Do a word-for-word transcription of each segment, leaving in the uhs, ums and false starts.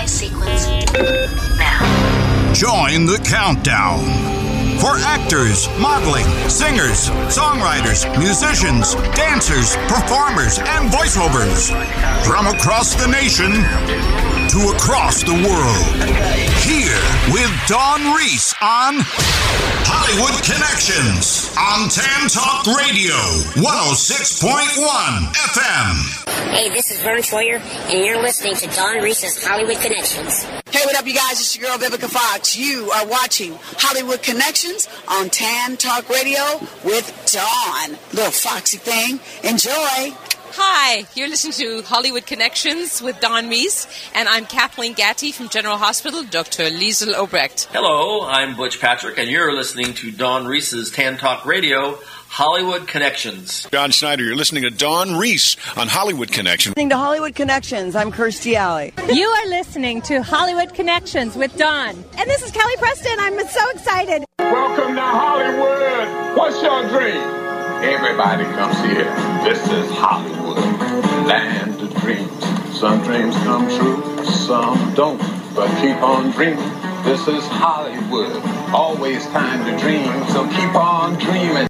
sequence now. Join the countdown for actors, modeling, singers, songwriters, musicians, dancers, performers, and voiceovers from across the nation to across the world. Here with Dawn Reese on Hollywood Connections on Tan Talk Radio, one oh six point one F M. Hey, this is Vern Troyer, and you're listening to Dawn Reese's Hollywood Connections. Hey, what up, you guys? It's your girl, Vivica Fox. You are watching Hollywood Connections on Tan Talk Radio with Dawn. Little foxy thing. Enjoy. Hi, you're listening to Hollywood Connections with Dawn Reese, and I'm Kathleen Gatti from General Hospital, Doctor Liesl Obrecht. Hello, I'm Butch Patrick, and you're listening to Dawn Reese's Tan Talk Radio, Hollywood Connections. John Schneider, you're listening to Dawn Reese on Hollywood Connections. Listening to Hollywood Connections, I'm Kirstie Alley. You are listening to Hollywood Connections with Dawn. And this is Kelly Preston. I'm so excited. Welcome to Hollywood. What's your dream? Everybody comes here. This is Hollywood, land of dreams. Some dreams come true, some don't. But keep on dreaming. This is Hollywood. Always time to dream, so keep on dreaming.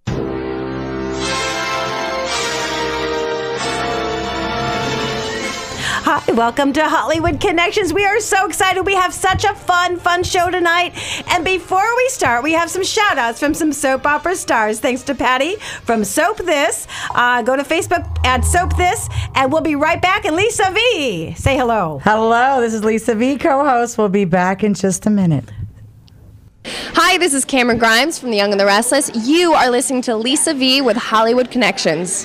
Hi, welcome to Hollywood Connections. We are so excited. We have such a fun, fun show tonight. And before we start, we have some shout outs from some soap opera stars. Thanks to Patty from Soap This. Uh, go to Facebook at Soap This, and we'll be right back. And Lisa V, say hello. Hello, this is Lisa V, co-host. We'll be back in just a minute. Hi, this is Cameron Grimes from The Young and the Restless. You are listening to Lisa V with Hollywood Connections.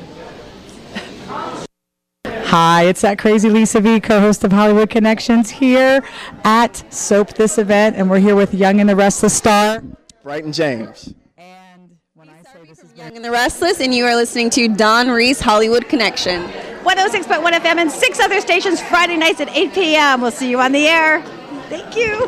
Hi, it's that crazy Lisa V, co-host of Hollywood Connections, here at Soap This event, and we're here with Young and the Restless star Brighton James. And when I say this is Young and the Restless, and you are listening to Dawn Reese, Hollywood Connection. one oh six point one F M and six other stations Friday nights at eight p.m. We'll see you on the air. Thank you.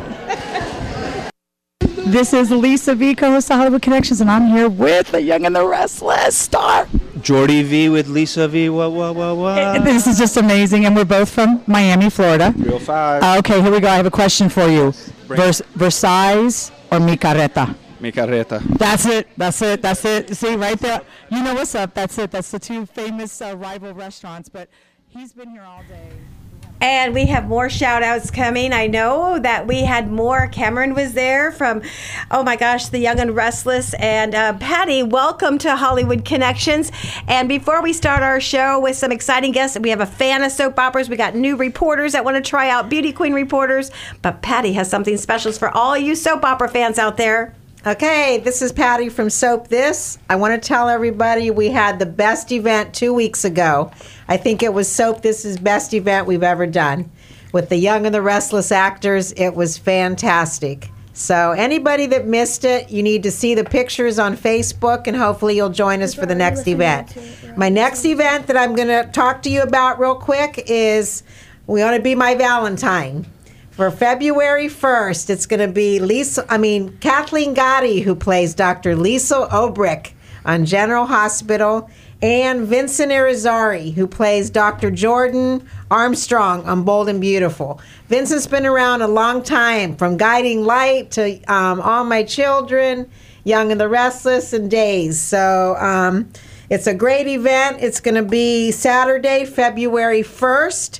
This is Lisa V, co-host of Hollywood Connections, and I'm here with the Young and the Restless star Jordy V with Lisa V. What, what, what, what? This is just amazing, and we're both from Miami, Florida. Real five. Uh, okay, here we go. I have a question for you. Vers- Versailles or Mi Carreta? Mi Carreta. That's it. That's it. That's it. See, right there. You know what's up. That's it. That's the two famous uh, rival restaurants, but he's been here all day. And we have more shout outs coming. I know that we had more. Cameron was there from, oh my gosh, The Young and Restless. And uh, Patty, welcome to Hollywood Connections. And before we start our show with some exciting guests, we have a fan of soap operas. We got new reporters that want to try out Beauty Queen reporters. But Patty has something special for all you soap opera fans out there. Okay, this is Patty from Soap This. I want to tell everybody we had the best event two weeks ago. I think it was Soap This's best event we've ever done. With the Young and the Restless actors, it was fantastic. So anybody that missed it, you need to see the pictures on Facebook, and hopefully you'll join us for the next event. My next event that I'm going to talk to you about real quick is We Want to Be My Valentine. For February first, it's going to be Lisa, I mean, Kathleen Gatti, who plays Doctor Liesl Obrecht on General Hospital, and Vincent Irizarry, who plays Doctor Jordan Armstrong on Bold and Beautiful. Vincent's been around a long time, from Guiding Light to um, All My Children, Young and the Restless, and Days. So um, it's a great event. It's going to be Saturday, February first.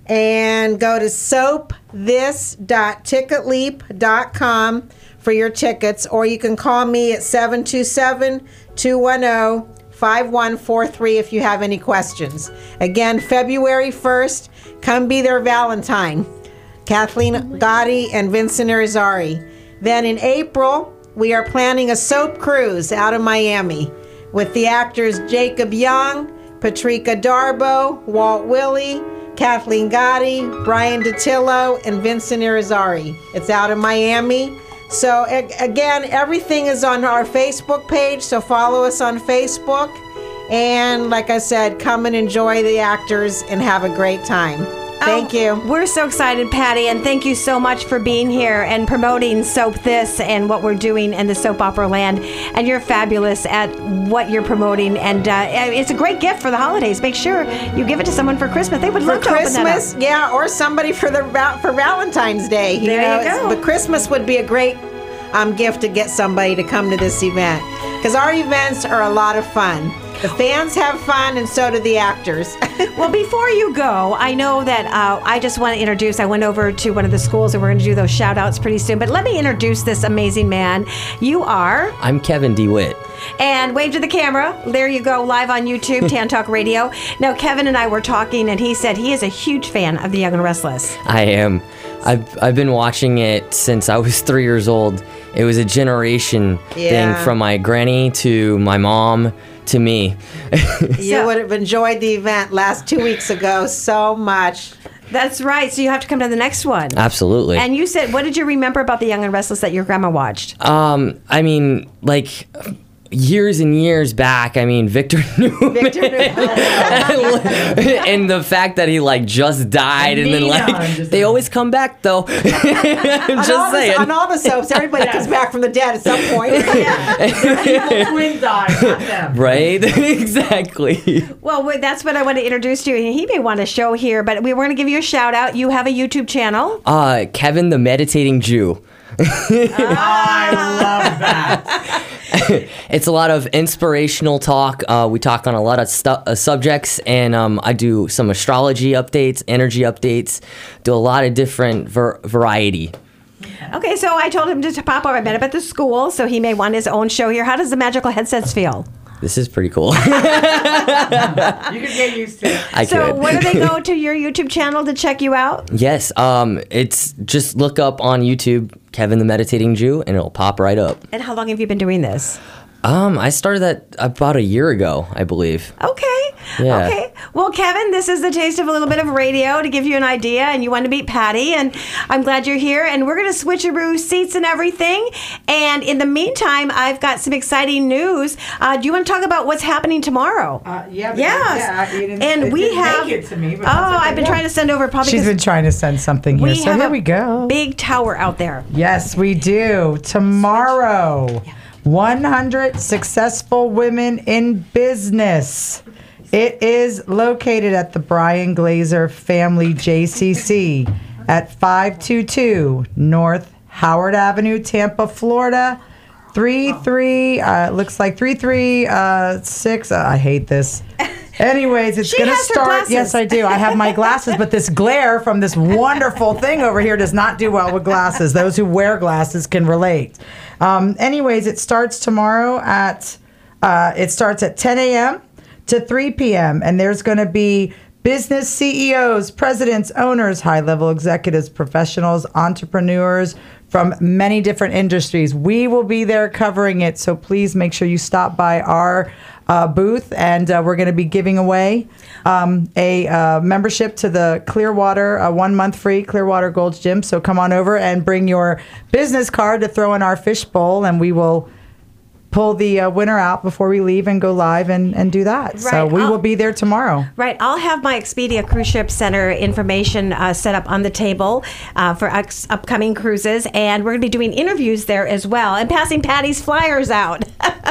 And go to soap this dot ticket leap dot com for your tickets, or you can call me at seven two seven, two one zero, five one four three if you have any questions. Again, February first, come be their Valentine. Kathleen Gatti and Vincent Irizarry. Then in April, we are planning a soap cruise out of Miami with the actors Jacob Young, Patrika Darbo, Walt Willey, Kathleen Gatti, Brian DiTillo, and Vincent Irizarry. It's out of Miami. So again, everything is on our Facebook page, so follow us on Facebook. And like I said, come and enjoy the actors and have a great time. Thank you. We're so excited, Patty, and thank you so much for being here and promoting Soap This and what we're doing in the soap opera land. And you're fabulous at what you're promoting, and uh, it's a great gift for the holidays. Make sure you give it to someone for Christmas. They would love for to Christmas, open that up. yeah, or somebody for the for Valentine's Day. You There know, you go. But Christmas would be a great um, gift to get somebody to come to this event, because our events are a lot of fun. The fans have fun, and so do the actors. Well, before you go, I know that uh, I just want to introduce, I went over to one of the schools, and we're going to do those shout outs pretty soon. But let me introduce this amazing man. You are... I'm Kevin DeWitt. And wave to the camera. There you go, live on YouTube, Tan Talk Radio. Now, Kevin and I were talking, and he said he is a huge fan of The Young and Restless. I am. I've, I've been watching it since I was three years old. It was a generation Yeah. thing from my granny to my mom to me. You would have enjoyed the event last two weeks ago so much. That's right. So you have to come to the next one. Absolutely. And you said, what did you remember about The Young and Restless that your grandma watched? Um, I mean, like... Years and years back, I mean, Victor Newman. Victor Newman. And the fact that he, like, just died and then, like, they always come back, though. on, Just all saying. the, on all the soaps, everybody comes back from the dead at some point. Twins die, not them. Right? Exactly. Well, wait, that's what I want to introduce you. He may want to show here, but we were going to give you a shout out. You have a YouTube channel. Uh, Kevin the Meditating Jew. I love that. It's a lot of inspirational talk. Uh, we talk on a lot of stu- uh, subjects, and um, I do some astrology updates, energy updates, do a lot of different ver- variety. Okay, so I told him to pop over. I met him at the school, so he may want his own show here. How does the magical headsets feel? This is pretty cool. You can get used to it. I so could. where do they go to your YouTube channel to check you out? Yes, um, it's just look up on YouTube Kevin the Meditating Jew, and it'll pop right up. And how long have you been doing this? Um, I started that about a year ago, I believe. Okay. Yeah. Okay. Well, Kevin, this is the taste of a little bit of radio to give you an idea, and you want to meet Patty, and I'm glad you're here, and we're going to switcheroo seats and everything. And in the meantime, I've got some exciting news. Uh, do you want to talk about what's happening tomorrow? Uh, yeah. But Yes. Yeah, it didn't, And it we didn't have- Make it to me, but Oh, that's okay. I've been Yeah. trying to send over probably She's 'cause been trying to send something here, we so have here a we go. big tower out there. Yes, we do. Tomorrow, one hundred Successful Women in Business. It is located at the Brian Glazer Family J C C at five two two North Howard Avenue, Tampa, Florida. three three, uh, looks like three three six. Uh, I hate this. Anyways, it's She going to has her start. glasses. Yes, I do. I have my glasses, but this glare from this wonderful thing over here does not do well with glasses. Those who wear glasses can relate. Um, anyways, it starts tomorrow at uh, it starts at ten a.m. to three p.m. and there's going to be business C E Os, presidents, owners, high-level executives, professionals, entrepreneurs from many different industries. We will be there covering it, so please make sure you stop by our uh, booth, and uh, we're going to be giving away um, a uh, membership to the Clearwater, uh, one month free Clearwater Gold's Gym. So come on over and bring your business card to throw in our fishbowl, and we will pull the uh, winner out before we leave and go live and, and do that. So Right. we I'll- will be there tomorrow. Right. I'll have my Expedia Cruise Ship Center information uh, set up on the table uh, for ex- upcoming cruises. And we're going to be doing interviews there as well and passing Patty's flyers out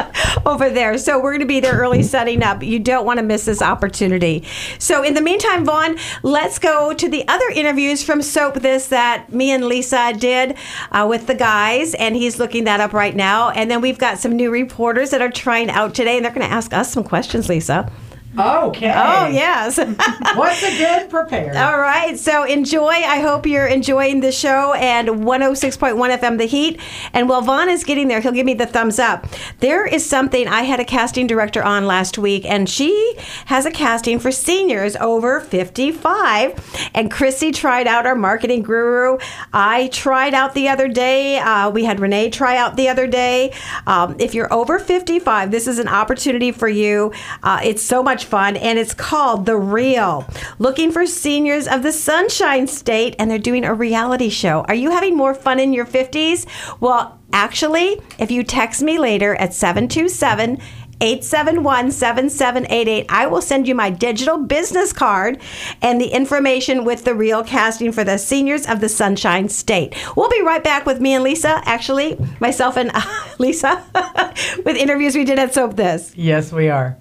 over there. So we're going to be there early setting up. You don't want to miss this opportunity. So in the meantime, Vaughn, let's go to the other interviews from Soap This that me and Lisa did uh, with the guys. And he's looking that up right now. And then we've got some new reporters that are trying out today. And they're going to ask us some questions, Lisa. Okay. Oh, yes. Once again, prepared. All right. So enjoy. I hope you're enjoying the show and one oh six point one F M The Heat. And while Vaughn is getting there, he'll give me the thumbs up. There is something, I had a casting director on last week, and she has a casting for seniors over fifty-five. And Chrissy tried out, our marketing guru. I tried out the other day. Uh, we had Renee try out the other day. Um, if you're over fifty-five, this is an opportunity for you. Uh, it's so much fun, and it's called The Real. Looking for seniors of the Sunshine State, and they're doing a reality show. Are you having more fun in your fifties? Well, actually, if you text me later at seven two seven, eight seven one, seven seven eight eight. I will send you my digital business card and the information with the real casting for the Seniors of the Sunshine State. We'll be right back with me and Lisa, actually, myself and uh, Lisa, with interviews we did at Soap This. Yes, we are.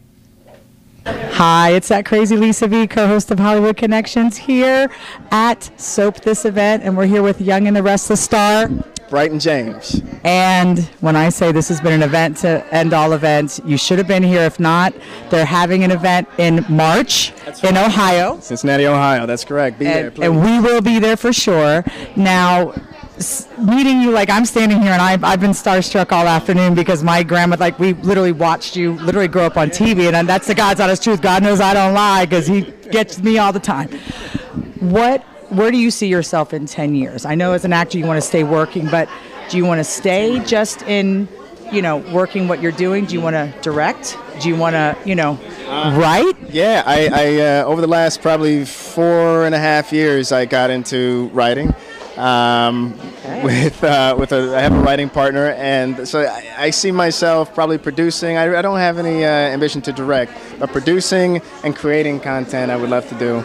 Hi, it's that crazy Lisa V, co-host of Hollywood Connections, here at Soap This event, and we're here with Young and the Restless star, Bryton James. And when I say this has been an event to end all events, you should have been here. If not, they're having an event in March in Ohio. Cincinnati, Ohio. That's correct. Be and, there, please. And we will be there for sure. Now, s- meeting you, like I'm standing here and I've, I've been starstruck all afternoon because my grandma, like we literally watched you literally grow up on T V, and that's the God's honest truth. God knows I don't lie because he gets me all the time. What Where do you see yourself in ten years? I know as an actor you want to stay working, but do you want to stay just in, you know, working what you're doing? Do you want to direct? Do you want to, you know, Uh, write? Yeah, I, I uh, over the last probably four and a half years, I got into writing. Um, with uh, with a, I have a writing partner, and so I, I see myself probably producing. I, I don't have any uh, ambition to direct, but producing and creating content I would love to do.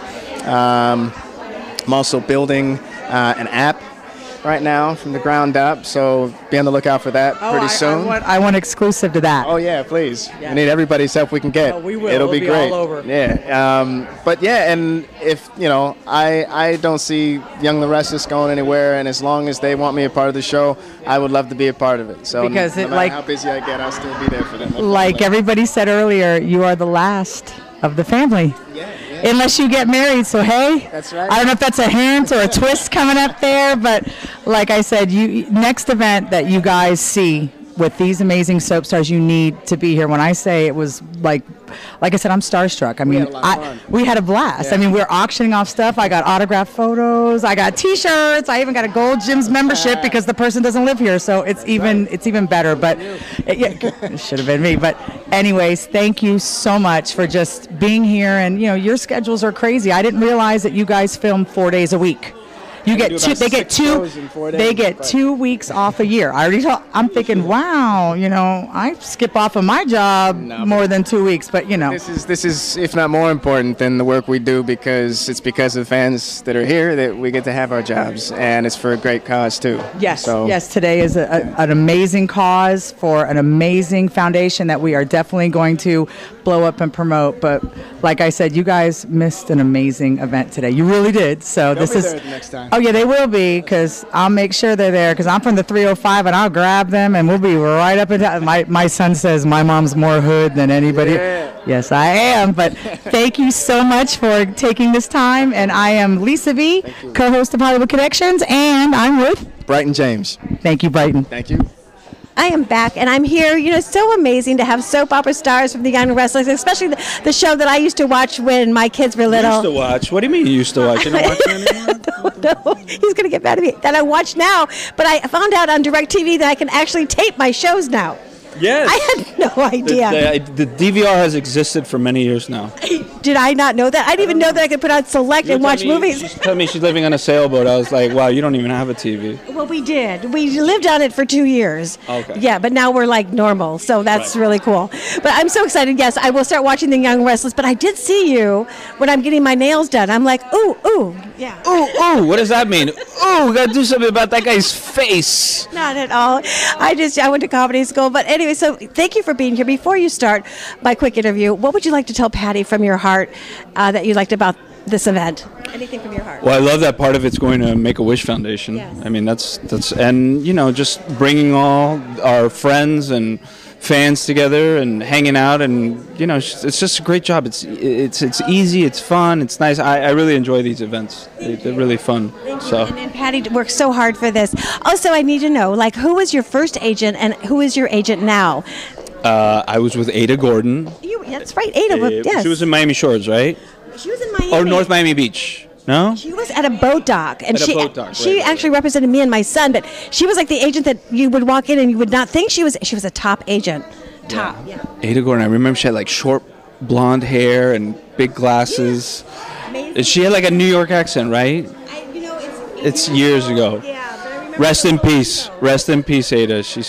Um, I'm also building uh, an app right now from the ground up, so be on the lookout for that Oh, pretty I, soon. I want, I want exclusive to that. Oh yeah, please. Yeah. We need everybody's help we can get. Oh, we will. It'll It'll be, be great. all over. Yeah. Um, but yeah, and if you know, I I don't see Young the Restless going anywhere, and as long as they want me a part of the show, I would love to be a part of it. So Because no it, matter like- how busy I get, I'll still be there for them. Like everybody said earlier, you are the last of the family. Yeah, yeah. Unless you get married, so hey. That's right. I don't know if that's a hint or a twist coming up there, but like I said, you next event that you guys see with these amazing soap stars, you need to be here. When I say it was like, like I said, I'm starstruck. I mean, had a lot of I, fun. we had a blast. Yeah. I mean, we were auctioning off stuff. I got autographed photos. I got T-shirts. I even got a Gold Gyms membership because the person doesn't live here, so it's even it's even better. But it, yeah, it should have been me. But anyways, thank you so much for just being here. And you know, your schedules are crazy. I didn't realize that you guys film four days a week. You We get do two. about They get six two. shows in four They days, get but- two weeks off a year. I already. Told, I'm thinking, wow. You know, I skip off of my job No, more than two weeks. But you know, This is this is if not more important than the work we do, because it's because of the fans that are here that we get to have our jobs, and it's for a great cause too. yes, So yes. Today is a, a, an amazing cause for an amazing foundation that we are definitely going to blow up and promote. But like I said, you guys missed an amazing event today. You really did. So They'll this be is. there the next time. Oh yeah, they will be, because I'll make sure they're there, because I'm from the three oh five and I'll grab them and we'll be right up in town. My, my son says my mom's more hood than anybody. Yeah. Yes, I am. But thank you so much for taking this time. And I am Lisa V, co-host of Hollywood Connections, and I'm with Bryton James. Thank you, Bryton. Thank you. I am back, and I'm here. You know, it's so amazing to have soap opera stars from the Young and Restless, especially the, the show that I used to watch when my kids were little. Used to watch. What do you mean you used to watch? You're not watching anymore? No, he's going to get mad at me. That I watch now, but I found out on DirecTV that I can actually tape my shows now. Yes. I had no idea. The, the, the D V R has existed for many years now. Did I not know that? I didn't even know that I could put on select and watch movies. She's telling me she's living on a sailboat. I was like, wow, you don't even have a T V. Well, we did. We lived on it for two years. Okay. Yeah, but now we're like normal, so that's Right. really cool. But I'm so excited. Yes, I will start watching The Young and Restless. But I did see you when I'm getting my nails done. I'm like, ooh, ooh, yeah. Ooh, ooh, what does that mean? Ooh, we gotta do something about that guy's face. Not at all. I just I went to comedy school. But anyway, so thank you for being here. Before you start my quick interview, what would you like to tell Patty from your heart uh, that you liked about this event? Anything from your heart. Well, I love that part of it's going to Make-A-Wish Foundation. Yes. I mean, that's that's and you know, just bringing all our friends and fans together and hanging out, and you know, it's it's just a great job. It's it's it's easy, it's fun, it's nice. I, I really enjoy these events. They, they're really fun. So. And, and Patty worked so hard for this. Also, I need to know, like, who was your first agent and who is your agent now? Uh, I was with Ada Gordon. You, that's right, Ada. Uh, yes. She was in Miami Shores, right? She was in Miami. Or North Miami Beach. No? She was at a boat dock, and At a she boat dock, she right, actually represented me and my son. But she was like the agent that you would walk in and you would not think she was. She was a top agent. Top. Yeah. Ada Gordon, I remember she had like short blonde hair and big glasses. Amazing. She had like a New York accent, right? I, you know, it's, It's years ago. Yeah, but I remember Rest in peace. Rest in peace, Ada. She's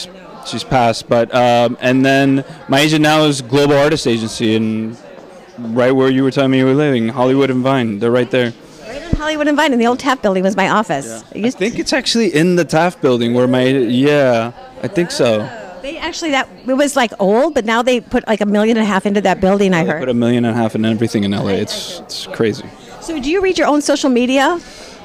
she's passed. But um, and then my agent now is Global Artist Agency, and right where you were telling me you were living, Hollywood and Vine. They're right there. Right on Hollywood and Vine, and the old Taft Building was my office. I think it's actually in the Taft Building where my yeah, I think so. They actually that it was like old, but now they put like a million and a half into that building. I They heard. put a million and a half in everything in L A. It's it's crazy. So, do you read your own social media?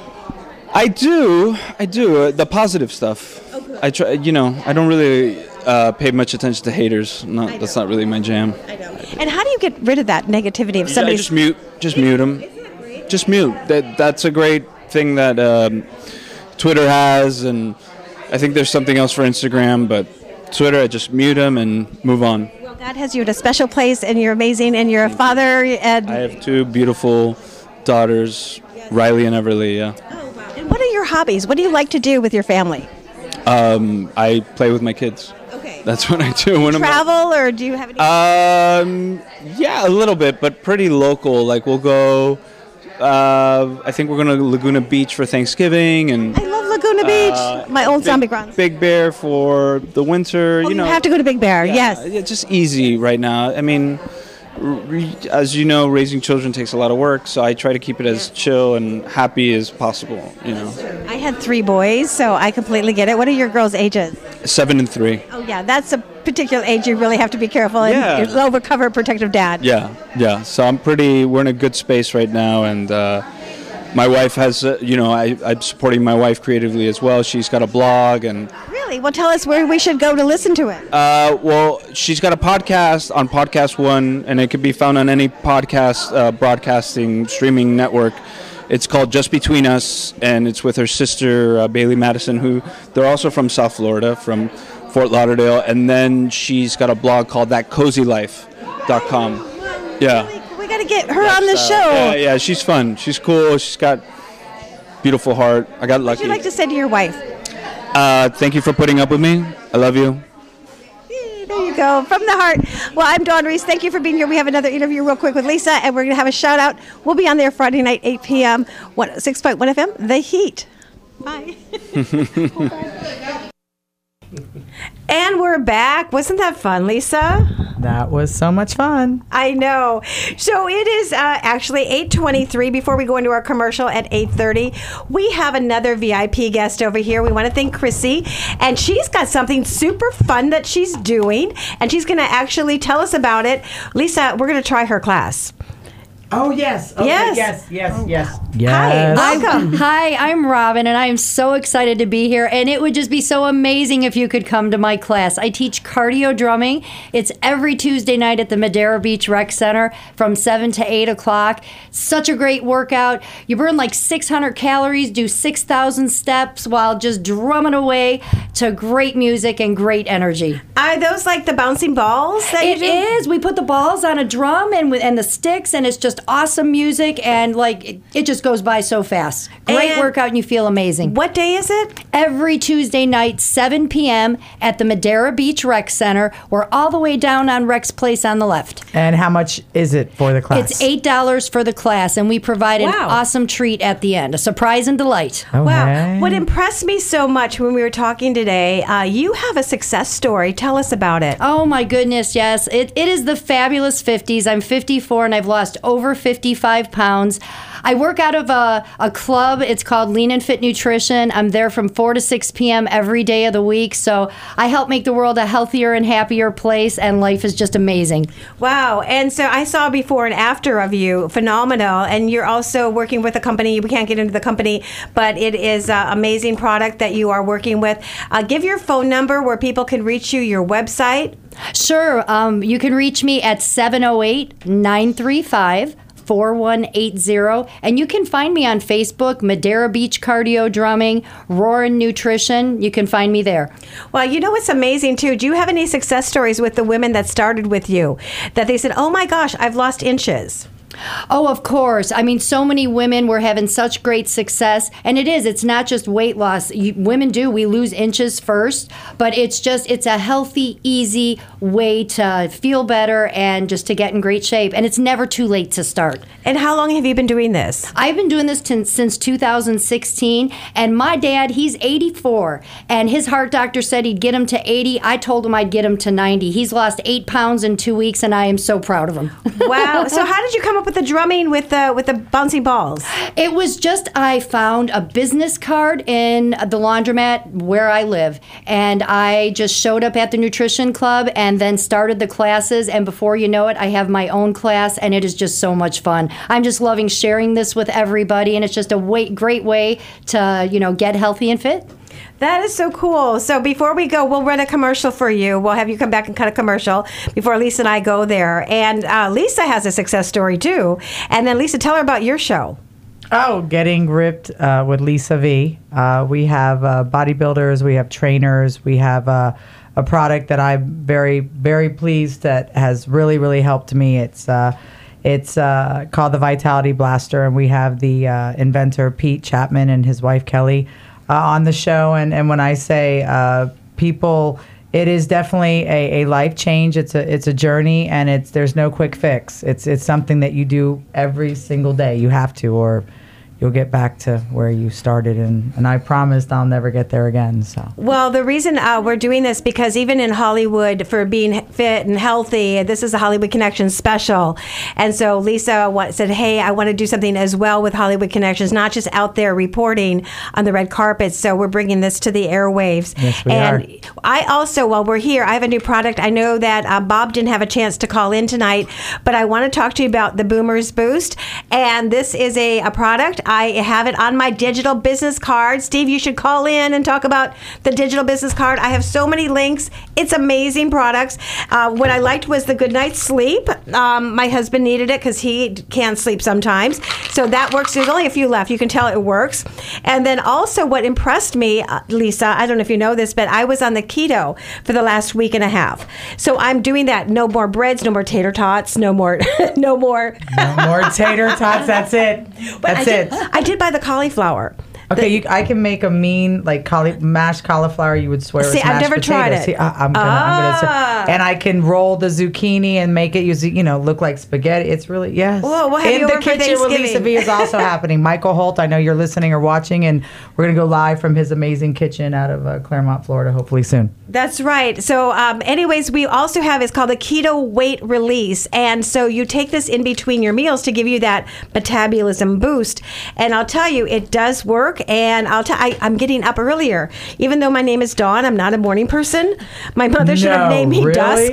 I do, I do uh, the positive stuff. I try, you know, I don't really uh, pay much attention to haters. Not that's not really my jam. And how do you get rid of that negativity if Yeah, somebody? just mute, just mute them. Just mute. That that's a great thing that um, Twitter has, and I think there's something else for Instagram, but Twitter, I just mute them and move on. Well, God has you at a special place, and you're amazing, and you're a father. And I have two beautiful daughters, Riley and Everly. Yeah. And what are your hobbies? What do you like to do with your family? Um, I play with my kids. Okay. That's what I do when I'm. Travel, or do you have any? Um, yeah, a little bit, but pretty local. Like we'll go. Uh, I think we're going to Laguna Beach for Thanksgiving, and I love Laguna Beach. uh, My old Big- zombie grounds. Big Bear for the winter. Oh, you know, you have to go to Big Bear. Yeah, Yes. yeah, just easy right now. I mean, re- as you know, raising children takes a lot of work, so I try to keep it as chill and happy as possible. You know, I had three boys, so I completely get it. What are your girls' ages? seven and three. Oh yeah, that's a particular age you really have to be careful and Yeah. you're overcover protective dad. Yeah, yeah. So I'm pretty. We're in a good space right now, and uh, my wife has. Uh, you know, I, I'm supporting my wife creatively as well. She's got a blog, and Really? Well, tell us where we should go to listen to it. uh, well, she's got a podcast on Podcast One, and it can be found on any podcast uh, broadcasting streaming network. It's called Just Between Us, and it's with her sister uh, Bailey Madison, who they're also from South Florida, from Fort Lauderdale, and then she's got a blog called that cozy life dot com. Yeah. We got to get her on the Uh, show. Yeah, yeah, she's fun. She's cool. She's got beautiful heart. I got What would lucky. you like to say to your wife? Uh, thank you for putting up with me. I love you. There you go, from the heart. Well, I'm Dawn Reese. Thank you for being here. We have another interview real quick with Lisa, and we're going to have a shout out. We'll be on there Friday night, eight p.m., what, six point one F M, The Heat. Bye. And we're back. Wasn't that fun, Lisa? That was so much fun. I know. So it is uh, actually eight twenty-three. Before we go into our commercial at eight thirty, we have another V I P guest over here. We want to thank Chrissy, and she's got something super fun that she's doing, and she's going to actually tell us about it. Lisa, we're going to try her class. Oh, yes. Okay, Yes. yes, yes, yes. Hi, welcome. Hi, I'm Robin, and I am so excited to be here. And it would just be so amazing if you could come to my class. I teach cardio drumming. It's every Tuesday night at the Madeira Beach Rec Center from seven to eight o'clock. Such a great workout. You burn like six hundred calories, do six thousand steps while just drumming away to great music and great energy. Are those like the bouncing balls that It you do? is. We put the balls on a drum and with, and the sticks, and it's just awesome music, and like it, it just goes by so fast. Great And workout, and you feel amazing. What day is it? Every Tuesday night, seven p.m. at the Madeira Beach Rec Center. We're all the way down on Rex Place on the left. And how much is it for the class? It's eight dollars for the class, and we provide an Wow. awesome treat at the end, a surprise and delight. Wow. What impressed me so much when we were talking today, uh, you have a success story. Tell us about it. Oh my goodness, yes. It, it is the fabulous fifties. I'm fifty-four and I've lost over fifty-five pounds. I work out of a, a club. It's called Lean and Fit Nutrition. I'm there from four to six p.m. every day of the week. So I help make the world a healthier and happier place, and life is just amazing. Wow. And so I saw before and after of you, phenomenal. And you're also working with a company. We can't get into the company, but it is an amazing product that you are working with. Uh, give your phone number where people can reach you, your website. Sure. Um, you can reach me at seven oh eight, nine three five, four one eight zero, and you can find me on Facebook, Madeira Beach Cardio Drumming, Roarin' Nutrition. You can find me there. Well, you know what's amazing too? Do you have any success stories with the women that started with you that they said, oh my gosh, I've lost inches? Oh, of course. I mean, so many women were having such great success. And it is, it's not just weight loss. You, women do, we lose inches first, but it's just, it's a healthy, easy way to feel better and just to get in great shape. And it's never too late to start. And how long have you been doing this? I've been doing this t- since two thousand sixteen. And my dad, he's eighty-four. And his heart doctor said he'd get him to eighty. I told him I'd get him to ninety. He's lost eight pounds in two weeks, and I am so proud of him. Wow. So how did you come up with the drumming with the with the bouncing balls? It was just I found a business card in the laundromat where I live, and I just showed up at the nutrition club and then started the classes, and before you know it, I have my own class, and it is just so much fun. I'm just loving sharing this with everybody, and it's just a way, great way to, you know, get healthy and fit. That is so cool. So before we go, we'll run a commercial for you. We'll have you come back and cut a commercial before Lisa and I go there. And uh, Lisa has a success story too. And then Lisa, tell her about your show. Oh, Getting Ripped uh, with Lisa V. Uh, we have uh, bodybuilders, we have trainers, we have uh, a product that I'm very, very pleased that has really, really helped me. It's uh, it's uh, called the Vitality Blaster, and we have the uh, inventor Pete Chapman and his wife Kelly Uh, on the show. And, and when I say uh, people, it is definitely a, a life change. It's a it's a journey, and it's there's no quick fix. It's it's something that you do every single day. You have to, or you'll get back to where you started. And, and I promised I'll never get there again. So well, the reason uh, we're doing this, because even in Hollywood, for being fit and healthy, this is a Hollywood Connections special. And so Lisa wa- said, hey, I want to do something as well with Hollywood Connections, not just out there reporting on the red carpet. So we're bringing this to the airwaves. Yes, we and are. I also, while we're here, I have a new product. I know that uh, Bob didn't have a chance to call in tonight, but I want to talk to you about the Boomers Boost. And this is a, a product. I have it on my digital business card. Steve, you should call in and talk about the digital business card. I have so many links. It's amazing products. Uh, what I liked was the good night's sleep. Um, my husband needed it because he can't sleep sometimes. So that works. There's only a few left. You can tell it works. And then also what impressed me, uh, Lisa, I don't know if you know this, but I was on the keto for the last week and a half. So I'm doing that. No more breads, no more tater tots, no more, no more. No more tater tots. That's it. That's I it. Did, I did buy the cauliflower. Okay, you, I can make a mean like cauli- mashed cauliflower. You would swear See, it's mashed I've never potatoes. tried it. See, I, I'm gonna, Ah. I'm gonna, and I can roll the zucchini and make it use, you know, look like spaghetti. It's really yes. Whoa, we'll have In you the over for kitchen with Thanksgiving. Lisa V is also happening. Michael Holt, I know you're listening or watching, and we're gonna go live from his amazing kitchen out of uh, Claremont, Florida, hopefully soon. That's right. So, um, anyways, we also have, it's called the Keto Weight Release. And so you take this in between your meals to give you that metabolism boost. And I'll tell you, it does work. And I'll tell I, I'm getting up earlier. Even though my name is Dawn, I'm not a morning person. My mother should have No, named me really? Dusk.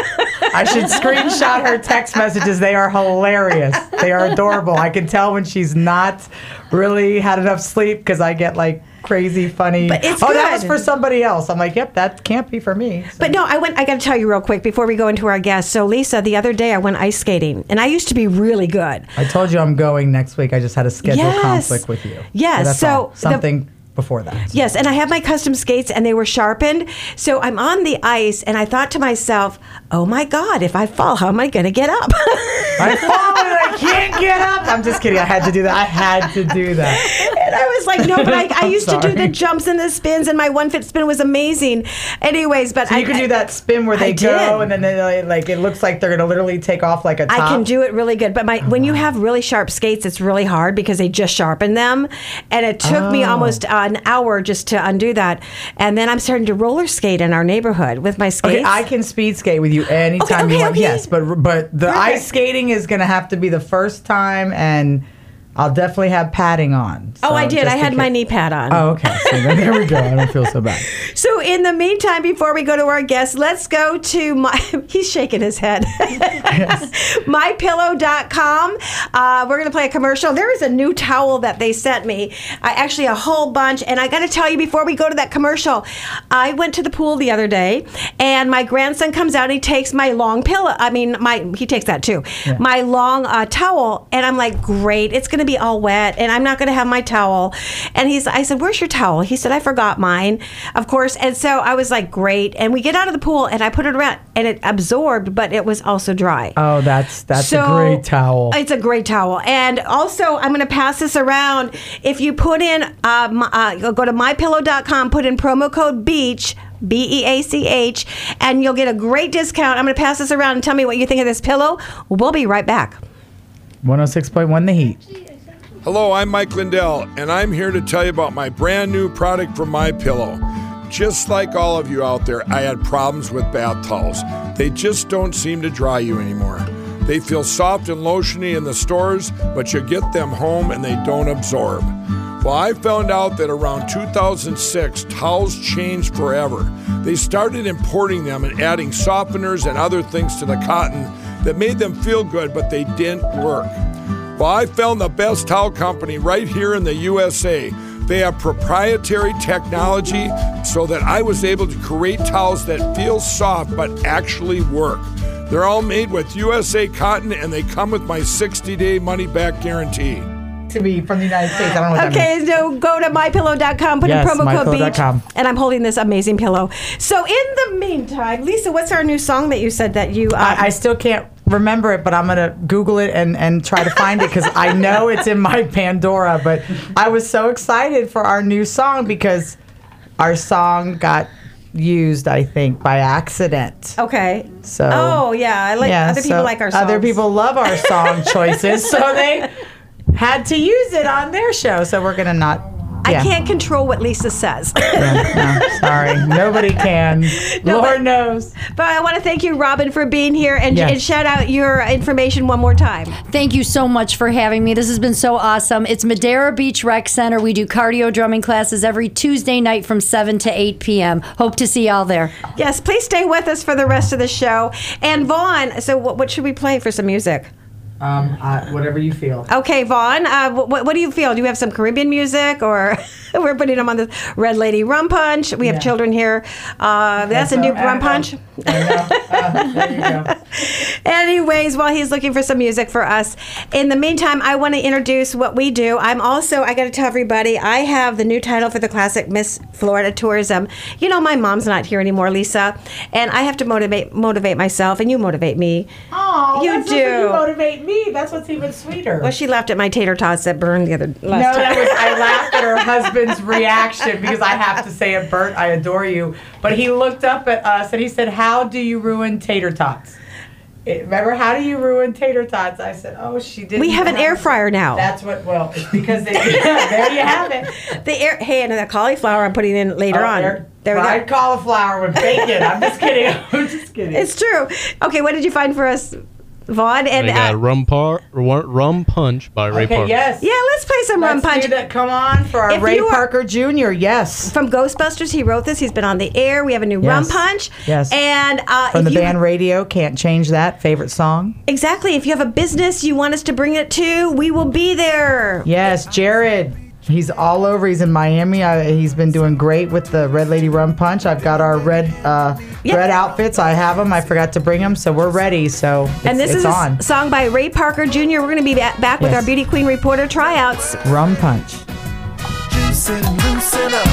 I should screenshot her text messages. They are hilarious. They are adorable. I can tell when she's not really had enough sleep because I get like crazy funny. But it's oh, that was good. for somebody else. I'm like, yep, that can't be for me. So. But no, I went. I got to tell you real quick before we go into our guests. So, Lisa, the other day I went ice skating, and I used to be really good. I told you I'm going next week. I just had a schedule Yes. conflict with you. Yes, that's so all. the- something before that. Yes, and I have my custom skates, and they were sharpened. So I'm on the ice, and I thought to myself, "Oh my God, if I fall, how am I going to get up?" I fall and I can't get up. I'm just kidding. I had to do that. I had to do that. And I was like, no, but I, I I'm used to do sorry. the jumps and the spins, and my one foot spin was amazing. Anyways, but So I you can I- do that spin where they I go, did. and then they, like it looks like they're gonna literally take off like a top. I can do it really good, but my when you have really sharp skates, it's really hard because they just sharpen them, and it took me Oh. almost an hour just to undo that. And then I'm starting to roller skate in our neighborhood with my skates. Okay, I can speed skate with you anytime Okay, you okay, want. okay. Yes, but but the Perfect. ice skating is gonna have to be the first time, and I'll definitely have padding on. Oh, So I did. just I in had my case- knee pad on. Oh, okay. So then there we go. I don't feel so bad. So in the meantime, before we go to our guests, let's go to my, he's shaking his head. my pillow dot com. Uh, we're going to play a commercial. There is a new towel that they sent me, uh, actually a whole bunch. And I got to tell you before we go to that commercial, I went to the pool the other day and my grandson comes out and he takes my long pillow. I mean, my he takes that too. Yeah. My long uh, towel. And I'm like, great. It's going to be all wet, and I'm not going to have my towel. And he's, I said, where's your towel? He said, I forgot mine, of course. And so I was like, great. And we get out of the pool, and I put it around, and it absorbed, but it was also dry. Oh, that's that's So, a great towel. It's a great towel. And also, I'm going to pass this around. If you put in, uh, my, uh, go to my pillow dot com, put in promo code BEACH, B E A C H, and you'll get a great discount. I'm going to pass this around and tell me what you think of this pillow. We'll be right back. one oh six point one The Heat. Hello, I'm Mike Lindell, and I'm here to tell you about my brand new product from MyPillow. Just like all of you out there, I had problems with bath towels. They just don't seem to dry you anymore. They feel soft and lotiony in the stores, but you get them home and they don't absorb. Well, I found out that around two thousand six, towels changed forever. They started importing them and adding softeners and other things to the cotton that made them feel good, but they didn't work. Well, I found the best towel company right here in the U S A. They have proprietary technology so that I was able to create towels that feel soft but actually work. They're all made with U S A cotton, and they come with my sixty-day money-back guarantee. To be from the United States. I don't know what that Okay, so go to my pillow dot com, put Yes, in promo my code pillow dot BEACH, com. and I'm holding this amazing pillow. So in the meantime, Lisa, what's our new song that you said that you... Uh, I, I still can't remember it, but I'm going to Google it and, and try to find it because I know it's in my Pandora. But I was so excited for our new song because our song got used, I think, by accident. Okay. So. Oh, yeah. I like yeah, other people so like our songs. Other people love our song choices, so they had to use it on their show. So we're going to not. Yeah. I can't control what Lisa says. Yeah, no, sorry. Nobody can. No, Lord but, knows. But I want to thank you, Robin, for being here and, Yes. and shout out your information one more time. Thank you so much for having me. This has been so awesome. It's Madera Beach Rec Center. We do cardio drumming classes every Tuesday night from seven to eight p.m. Hope to see y'all there. Yes, please stay with us for the rest of the show. And Vaughn, so what, what should we play for some music? Um, uh, whatever you feel. Okay, Vaughn, uh, what, what do you feel? Do you have some Caribbean music, or we're putting them on the Red Lady Rum Punch? We have Yeah. children here. Uh, that's a new So, rum uh, punch. Uh, there you go. Anyways, while he's looking for some music for us, in the meantime, I want to introduce what we do. I'm also, I got to tell everybody, I have the new title for the classic Miss Florida Tourism. You know, my mom's not here anymore, Lisa, and I have to motivate motivate myself, and you motivate me. Oh, You that's do. You motivate me. That's what's even sweeter. Well, she laughed at my tater tots that burned the other last no, time. that was I laughed at her husband's reaction because I have to say it, Bert, I adore you. But he looked up at us and he said, "How do you ruin tater tots?" It, remember, how do you ruin tater tots? I said, "Oh, she didn't." We have an air fryer now. That's what. Well, it's because they, yeah, there you have it. The air. Hey, and the cauliflower I'm putting in later Oh, on. there- There we fried go. cauliflower with bacon. I'm just kidding. I'm just kidding. It's true. Okay, what did you find for us, Vaughn? And we got uh, rum, par, rum Punch by Ray Okay, Parker. yes. yeah, let's play some Let's rum punch. do that. Come on for our If Ray you are- Parker Junior Yes. From Ghostbusters, he wrote this. He's been on the air. We have a new rum Yes. punch. Yes. And uh, From if the you, band Radio, Can't Change That. Favorite song. exactly. If you have a business you want us to bring it to, we will be there. Yes, Jared. He's all over. He's in Miami. I, he's been doing great with the Red Lady Rum Punch. I've got our red uh, Yep. red outfits. I have them. I forgot to bring them, so we're ready. So it's, And this it's is a on. s- song by Ray Parker Junior We're going to be ba- back with Yes. our Beauty Queen Reporter tryouts. Rum Punch. Juicing, loosen up.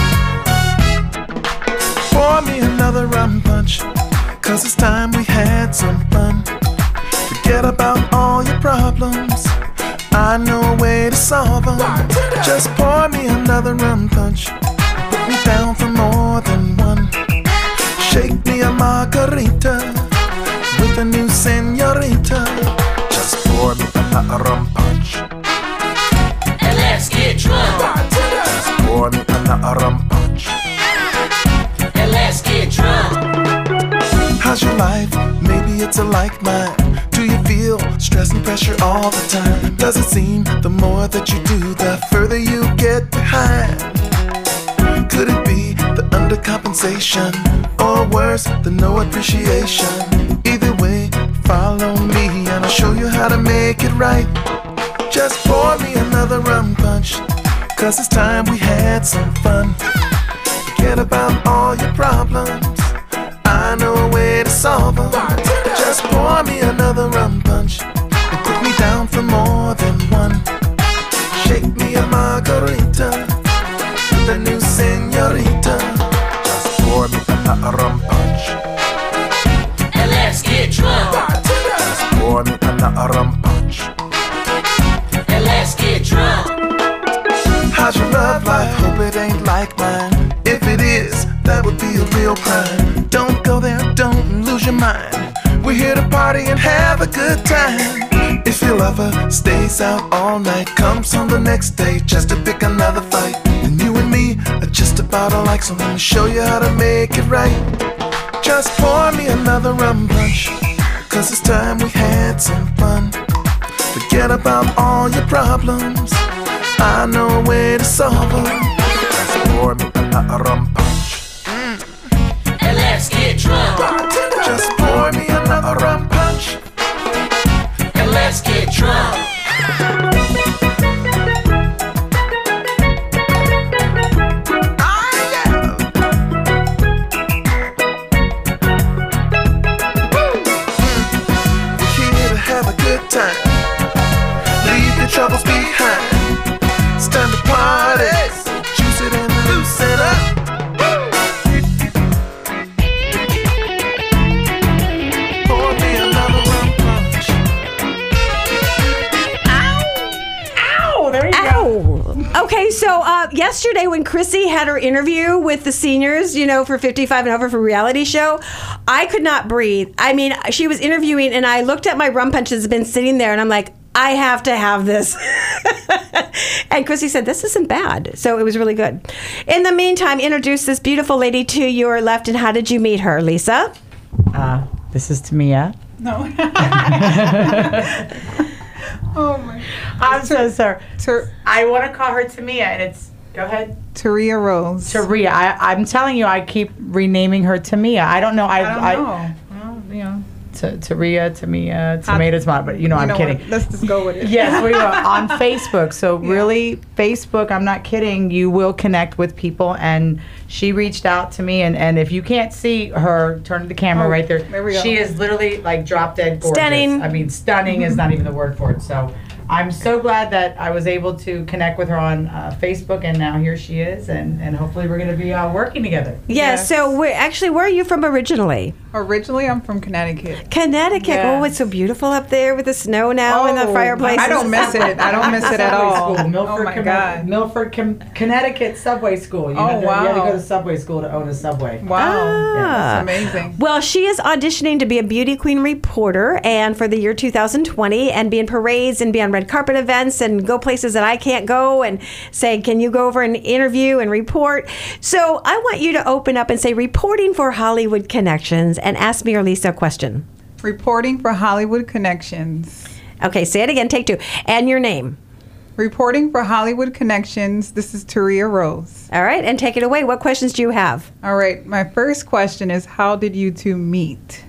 Pour me another rum punch, cause it's time we had some fun. Forget about all your problems, I know a way to solve them. Just pour me another rum punch, put me down for more than one. Shake me a margarita with a new senorita. Just pour me another rum punch, And let's get drunk. just pour me another rum punch. And let's get drunk. How's your life? Maybe it's a like mine. Do you feel stress and pressure all the time? Does it seem the more that you do, the further you get behind? Could it be the undercompensation, or worse, the no appreciation? Either way, follow me and I'll show you how to make it right. Just pour me another rum punch, cause it's time we had some fun. Forget about all your problems, I know a way to solve them. Just pour me another rum punch and put me down for more than one. senorita. Just pour me another rum punch. And let's get drunk. Just pour me another rum punch. And let's get drunk. How's your love life? Hope it ain't like mine. If it is, that would be a real crime. Don't go there, don't lose your mind. We're here to party and have a good time. If your lover stays out all night, comes home the next day just to pick another fight, then you and me are just about alike. So let me show you how to make it right. Just pour me another rum punch, cause it's time we had some fun. Forget about all your problems, I know a way to solve them. Just pour me another rum punch. Mm. And let's get drunk. Just pour me another rum punch. And let's get drunk. Troubles behind. It's time to party. Juice it and loosen up. Pour me another rum punch. Ow! There you go. Okay, so uh, yesterday when Chrissy had her interview with the seniors, you know, for fifty-five and over for reality show, I could not breathe. I mean, she was interviewing, and I looked at my rum punch that's been sitting there, and I'm like, I have to have this. And Chrissy said, this isn't bad. So it was really good. In the meantime, introduce this beautiful lady to your left. And how did you meet her, Lisa? Uh, this is Tamia. No. Oh, my. I'm so sorry. Ter- I want to call her Tamia, and it's, go ahead. Taria Rose. Taria. I, I'm telling you, I keep renaming her Tamia. I don't know. I, I don't I, know. Well, you know. Taria, Tamia, tomato, tomato, but you know, you I'm know kidding. What? Let's just go with it. Yes, we will. On Facebook. So yeah. Really, Facebook, I'm not kidding, you will connect with people. And she reached out to me, and, and if you can't see her, turn to the camera oh, right there. There we go. She is literally like drop dead gorgeous. Stunning. I mean, stunning is not even the word for it. So I'm so glad that I was able to connect with her on uh, Facebook, and now here she is, and, and hopefully we're going to be uh, working together. Yeah, yes. So we're, actually, where are you from originally? Originally, I'm from Connecticut. Connecticut. Yes. Oh, it's so beautiful up there with the snow now oh, and the fireplace. I don't miss it. I don't miss it at all. School, Milford, oh, my Com- God. Milford, Com- Connecticut subway school. You oh, had to, wow. You had to go to subway school to own a subway. Wow. Ah. Yeah, that's amazing. Well, she is auditioning to be a beauty queen reporter and for the year two thousand twenty, and be in parades and be on red carpet events and go places that I can't go and say, can you go over and interview and report? So I want you to open up and say, reporting for Hollywood Connections, and ask me or Lisa a question. Reporting for Hollywood Connections. Okay, say it again. Take two. And your name. Reporting for Hollywood Connections. This is Taria Rose. All right, and take it away. What questions do you have? All right, my first question is, how did you two meet?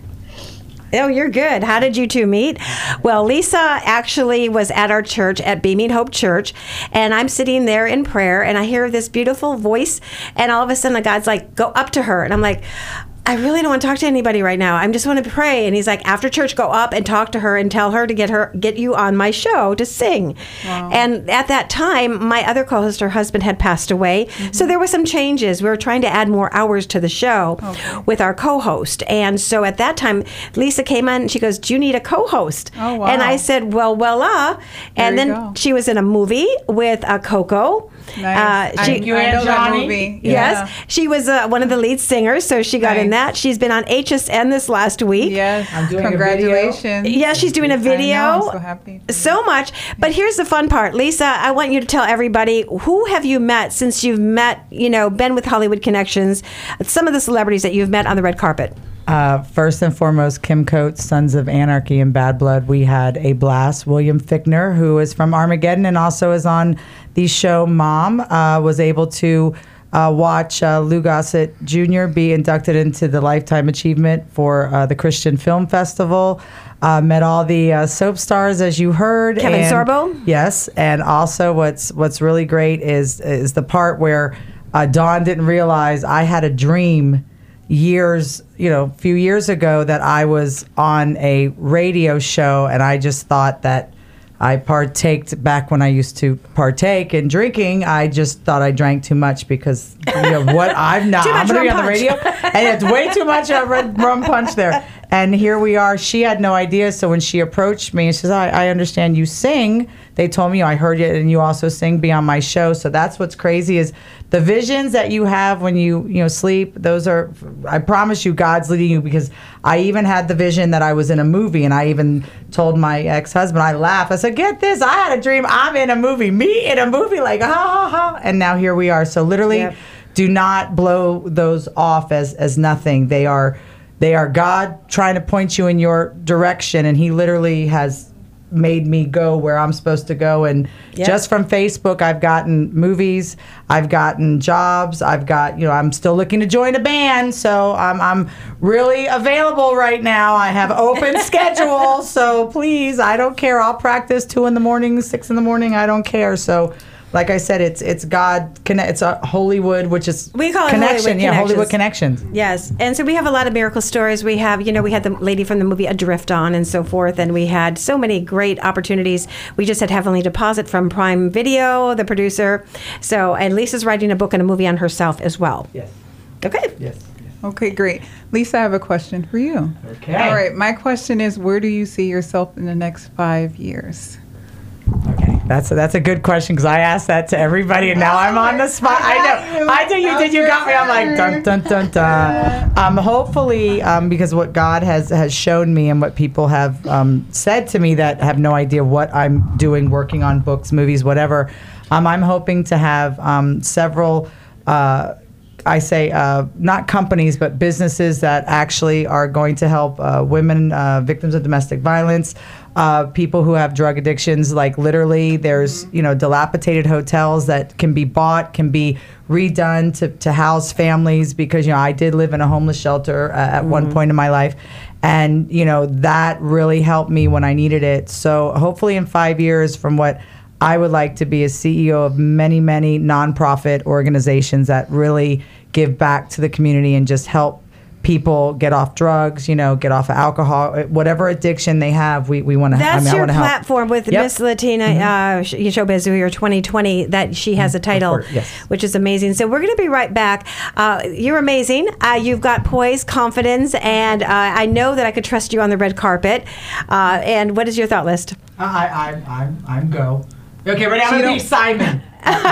Oh, you're good. How did you two meet? Well, Lisa actually was at our church, at Beaming Hope Church, and I'm sitting there in prayer, and I hear this beautiful voice, and all of a sudden God's like, go up to her. And I'm like, I really don't want to talk to anybody right now. I just want to pray. And he's like, after church, go up and talk to her and tell her to get her get you on my show to sing. Wow. And at that time, my other co-host, her husband, had passed away. Mm-hmm. So there were some changes. We were trying to add more hours to the show okay. with our co-host. And so at that time, Lisa came on and she goes, do you need a co-host? Oh, wow. And I said, well, voila. And then go. she was in a movie with uh, Coco. Nice. Uh, she, I, you I know that movie. Yes. Yeah. She was uh, one of the lead singers, so she got nice. in that. She's been on H S N this last week. Yes. I'm doing Congratulations. A video. Yeah, she's doing a video. I know, I'm so happy. So much. But here's the fun part. Lisa, I want you to tell everybody, who have you met since you've met, you know, been with Hollywood Connections, some of the celebrities that you've met on the red carpet? Uh, first and foremost, Kim Coates, Sons of Anarchy and Bad Blood. We had a blast. William Fickner, who is from Armageddon and also is on the show Mom, uh, was able to uh, watch uh, Lou Gossett Junior be inducted into the Lifetime Achievement for uh, the Christian Film Festival. Uh, met all the uh, soap stars, as you heard. Kevin and, Sorbo. Yes, and also what's what's really great is is the part where uh, Dawn didn't realize I had a dream years, you know, a few years ago that I was on a radio show, and I just thought that I partaked back when I used to partake in drinking. I just thought I drank too much because you know what I'm not. Too much I'm going to be rum on the punch. radio, and it's way too much of red rum punch there. And here we are. She had no idea. So when she approached me and she says, I, I understand you sing. They told me, I heard you, and you also sing, be on my show. So that's what's crazy is the visions that you have when you, you know, sleep. Those are, I promise you, God's leading you, because I even had the vision that I was in a movie, and I even told my ex-husband, I laughed. I said, get this, I had a dream. I'm in a movie. Me in a movie, like, ha, ha, ha. And now here we are. So literally, Yep. do not blow those off as, as nothing. They are, they are God trying to point you in your direction, and He literally has made me go where I'm supposed to go. And Yep. just from Facebook, I've gotten movies, I've gotten jobs, I've got, you know, I'm still looking to join a band, so I'm, I'm really available right now. I have open schedule, so please, I don't care. I'll practice two in the morning, six in the morning, I don't care. So like I said, it's it's God, connect. It's a Hollywood, which is We call it connection. Hollywood yeah, Hollywood Connections. connections. Yes, and so we have a lot of miracle stories. We have, you know, we had the lady from the movie Adrift on and so forth, and we had so many great opportunities. We just had Heavenly Deposit from Prime Video, the producer. So, and Lisa's writing a book and a movie on herself as well. Yes. Okay. Yes. Okay, great. Lisa, I have a question for you. Okay. All right, my question is, where do you see yourself in the next five years? That's a, that's a good question, because I asked that to everybody, and now I'm on the spot. I know. I know you did. You got me. I'm like dun dun dun dun. Um, hopefully, um, because what God has has shown me, and what people have um, said to me that have no idea what I'm doing, working on books, movies, whatever. Um, I'm hoping to have um, several. Uh, I say uh, not companies, but businesses that actually are going to help uh, women, uh, victims of domestic violence, uh, people who have drug addictions. Like literally, there's you know dilapidated hotels that can be bought, can be redone to, to house families. Because you know I did live in a homeless shelter uh, at mm-hmm. one point in my life, and you know that really helped me when I needed it. So hopefully, in five years, from what I would like to be a C E O of many, many nonprofit organizations that really give back to the community and just help people get off drugs, you know, get off of alcohol, whatever addiction they have. We, we want to. That's I mean, your I wanna help. platform with Yep. Miss Latina mm-hmm. uh, Sh- Showbiz Year twenty twenty. That she has a title, course, yes. which is amazing. So we're going to be right back. Uh, you're amazing. Uh, you've got poise, confidence, and uh, I know that I could trust you on the red carpet. Uh, and what is your thought list? I, I, I'm, I'm go. Okay, ready? I'm So you gonna be don't- Simon.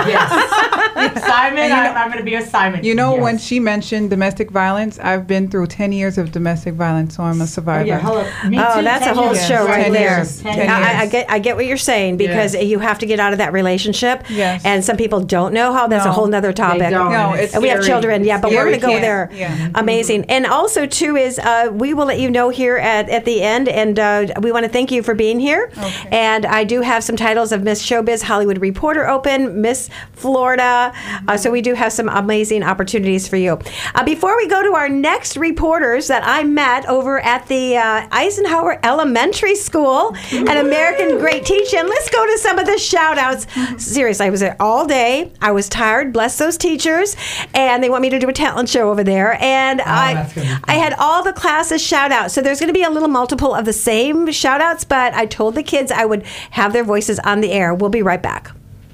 yes, Simon. And you know- I'm, I'm gonna be a Simon. You know, Yes. when she mentioned domestic violence, I've been through ten years of domestic violence, so I'm a survivor. Oh, yeah, hello. Me Oh, too, that's a ten whole years. show right Ten there. years. Ten I, I years. get, I get what you're saying, because Yes. you have to get out of that relationship. Yes. And some people don't know how. That's a No, whole nother topic. They don't. No, and it's And we have scary. children, yeah, but Yeah, we're we going to go can't. there. Yeah. Amazing. And also, too, is uh, we will let you know here at, at the end, and uh, we want to thank you for being here. Okay. And I do have some titles of Miss Showbiz Hollywood Reporter Open, Miss Florida. Uh, so we do have some amazing opportunities for you. Uh, before we go to our next reporters that I met over at the uh, Eisenhower Elementary School, an American Great Teach-In, let's go to some of the shout-outs. Seriously, I was there all day. I was tired. Bless those teachers. And they want me to do a talent show over there. And I, that's gonna be fun. I had all the classes shout out. So there's going to be a little multiple of the same shout outs, but I told the kids I would have their voices on the air. We'll be right back.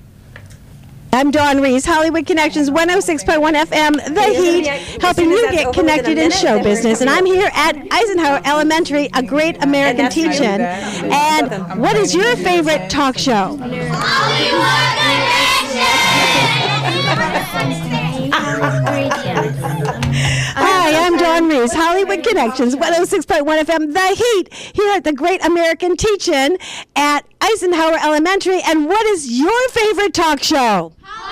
I'm Dawn Reese, Hollywood Connections, one oh six point one F M, The Heat, helping you get connected in show business. And I'm here at Eisenhower Elementary, a great American teach-in. And what is your favorite talk show? Hi, I'm Dawn Reese, Hollywood Connections, one oh six point one F M, The Heat, here at the Great American Teach-In at Eisenhower Elementary. And what is your favorite talk show?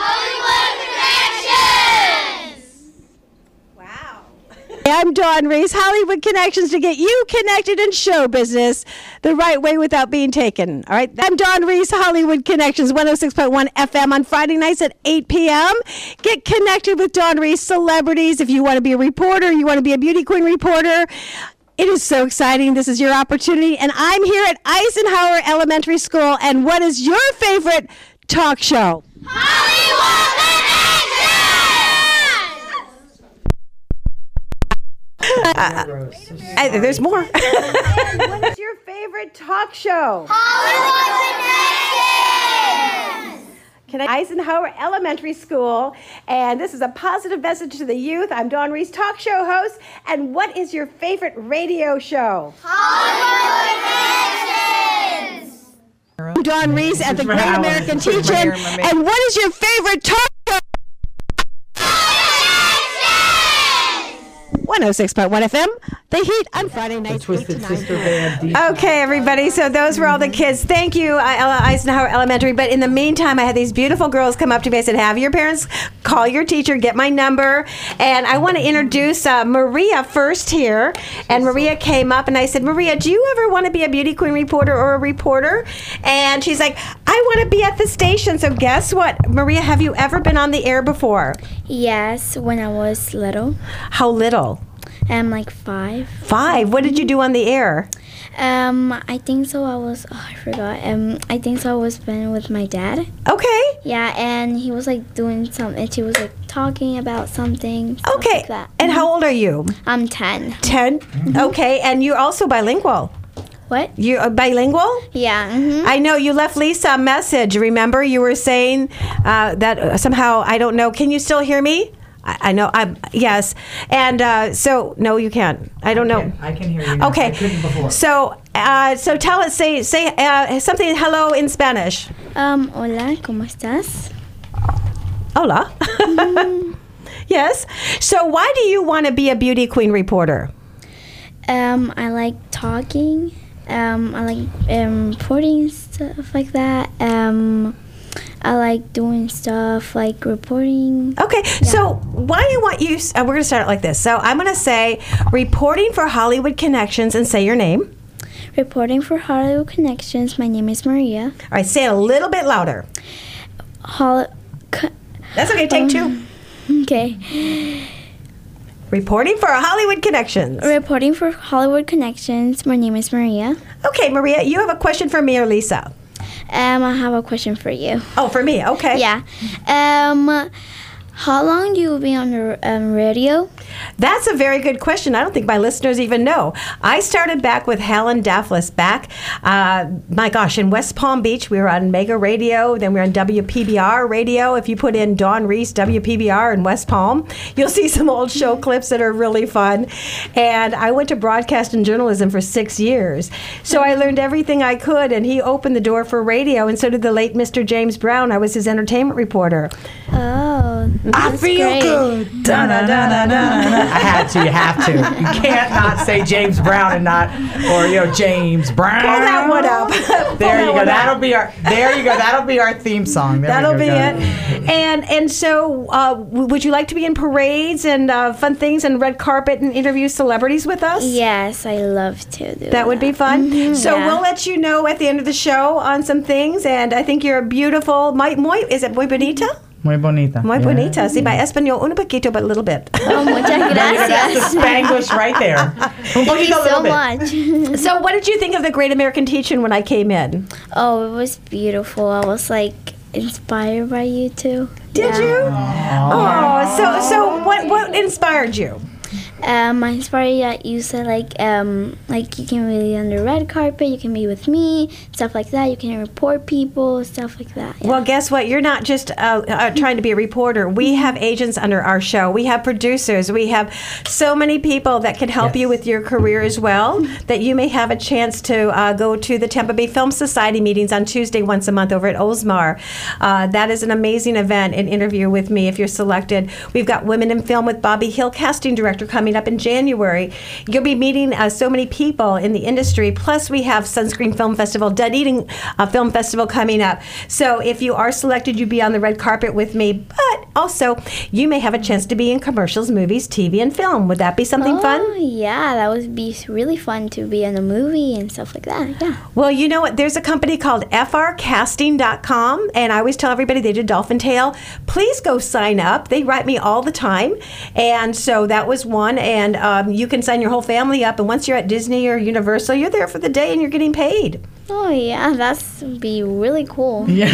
I'm Dawn Reese, Hollywood Connections, to get you connected in show business the right way without being taken. All right, I'm Dawn Reese, Hollywood Connections, one oh six point one F M on Friday nights at eight p.m. Get connected with Dawn Reese celebrities. If you want to be a reporter, you want to be a beauty queen reporter, it is so exciting. This is your opportunity. And I'm here at Eisenhower Elementary School. And what is your favorite talk show? Uh, I, there's more. And what is your favorite talk show? Can I, Eisenhower Elementary School, and this is a positive message to the youth. I'm Dawn Reese, talk show host. And what is your favorite radio show? I'm Dawn Reese at the Great American Teach-In. And what is your favorite talk show? one oh six point one F M, The Heat on Friday nights. Twisted Sister Band. Okay, everybody. So those were all the kids. Thank you, uh, Eisenhower Elementary. But in the meantime, I had these beautiful girls come up to me. I said, have your parents call your teacher, get my number. And I want to introduce uh, Maria first here. And Maria came up and I said, Maria, do you ever want to be a beauty queen reporter or a reporter? And she's like, I want to be at the station. So guess what? Maria, have you ever been on the air before? Yes, when I was little. How little? I'm like five. Five? What did you do on the air? Um, I think so. I was. Oh, I forgot. Um, I think so. I was spending with my dad. Okay. Yeah, and he was like doing something. And she was like talking about something. Okay. Like that. And how old are you? I'm ten. Ten. Mm-hmm. Okay. And you're also bilingual. What? You're bilingual? Yeah. Mm-hmm. I know you left Lisa a message. Remember, you were saying uh, that somehow I don't know. Can you still hear me? I know. I'm yes, and uh, so no, you can't. I don't know. I can, I can hear you now. Okay. I couldn't before. So, uh, so tell us. Say say uh, something. Hello in Spanish. Um. Hola. ¿Cómo estás? Hola. Mm-hmm. Yes. So, why do you want to be a beauty queen reporter? Um. I like talking. Um. I like um, reporting stuff like that. Um. I like doing stuff like reporting. Okay, yeah. So why do you want you? Uh, we're going to start it like this. So I'm going to say reporting for Hollywood Connections and say your name. Reporting for Hollywood Connections. My name is Maria. All right, say it a little bit louder. Hol- co- That's okay. Take um, two. Okay. Reporting for Hollywood Connections. Reporting for Hollywood Connections. My name is Maria. Okay, Maria, you have a question for me or Lisa? Um, I have a question for you. Oh, for me? Okay. Yeah. Um, how long do you be on the um, radio? That's a very good question. I don't think my listeners even know. I started back with Helen Dafflis back, uh, my gosh, in West Palm Beach. We were on Mega Radio. Then we were on W P B R Radio. If you put in Dawn Reese, W P B R in West Palm, you'll see some old show clips that are really fun. And I went to broadcast and journalism for six years. So I learned everything I could, and he opened the door for radio, and so did the late Mister James Brown. I was his entertainment reporter. Oh, I feel great. good. Da, da, da, da, da. I had to. You have to. You can't not say James Brown and not, or you know, James Brown. Pull that one up. There you that go. That'll up. be our. There you go. That'll be our theme song. There That'll go, be got it. it. And and so, uh, w- would you like to be in parades and uh, fun things and red carpet and interview celebrities with us? Yes, I love to do that. That would be fun. Mm-hmm, so yeah. we'll let you know at the end of the show on some things. And I think you're a beautiful. Muy, muy, is it muy bonita? Muy bonita. Muy yeah. bonita. Sí, my español un poquito, but a little bit. Oh, muchas gracias. That's the Spanglish right there. Un Thank you so bit. much. So what did you think of the Great American Teach-In when I came in? Oh, it was beautiful. I was like inspired by you too. Did yeah. you? Oh, so so what what inspired you? Um, I inspired that you said like um like you can be on the red carpet, you can be with me, stuff like that. You can report people, stuff like that. Yeah. Well, guess what? You're not just uh, uh, trying to be a reporter. We have agents under our show. We have producers. We have so many people that can help yes. you with your career as well. That you may have a chance to uh, go to the Tampa Bay Film Society meetings on Tuesday once a month over at Oldsmar. Uh, that is an amazing event. An interview with me if you're selected. We've got Women in Film with Bobby Hill, casting director, coming up in January. You'll be meeting uh, so many people in the industry. Plus, we have Sunscreen Film Festival, Dunedin uh, Film Festival coming up. So if you are selected, you'll be on the red carpet with me. But also, you may have a chance to be in commercials, movies, T V, and film. Would that be something oh, fun? Yeah, that would be really fun to be in a movie and stuff like that. Yeah. Well, you know what? There's a company called F R casting dot com, and I always tell everybody they did Dolphin Tale. Please go sign up. They write me all the time, and so that was one. And um, you can sign your whole family up, and once you're at Disney or Universal, you're there for the day and you're getting paid. Oh yeah, that's be really cool. Yeah,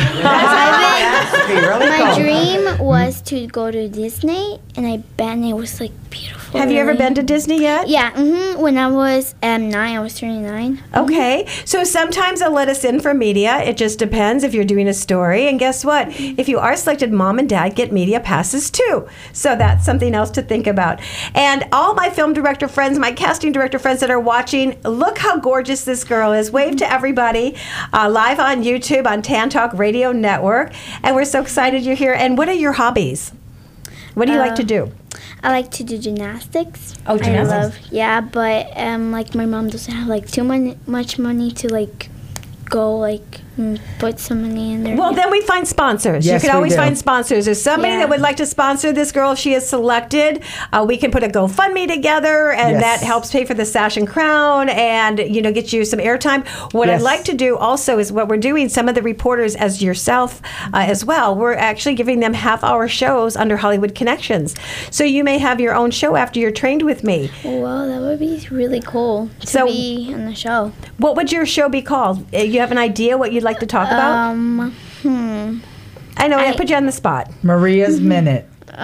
I think, be really my cool. dream was to go to Disney, and I bet it was like beautiful. Have you ever been to Disney yet? Yeah. Mm-hmm. When I was um, nine, I was turning nine. Okay. So sometimes they'll let us in for media. It just depends if you're doing a story. And guess what? If you are selected, mom and dad get media passes too. So that's something else to think about. And all my film director friends, my casting director friends that are watching, look how gorgeous this girl is. Wave to everybody uh, live on YouTube on Tan Talk Radio Network. And we're so excited you're here. And what are your hobbies? What do you uh, like to do? I like to do gymnastics. Oh, gymnastics. I love, yeah, but um, like my mom doesn't have like too mon- much money to like go like mm, put some money in there. Well, yeah. then we find sponsors. Yes, you can we always do. find sponsors. There's somebody Yeah. that would like to sponsor this girl if she is selected. Uh, we can put a GoFundMe together, and Yes. that helps pay for the sash and crown, and you know, get you some airtime. What Yes. I'd like to do also is what we're doing. Some of the reporters, as yourself uh, as well, we're actually giving them half-hour shows under Hollywood Connections. So you may have your own show after you're trained with me. Well, that would be really cool to So- be on the show. What would your show be called? Uh, You have an idea what you'd like to talk about? Um, hmm. I know, I, I- put you on the spot. Maria's Minute.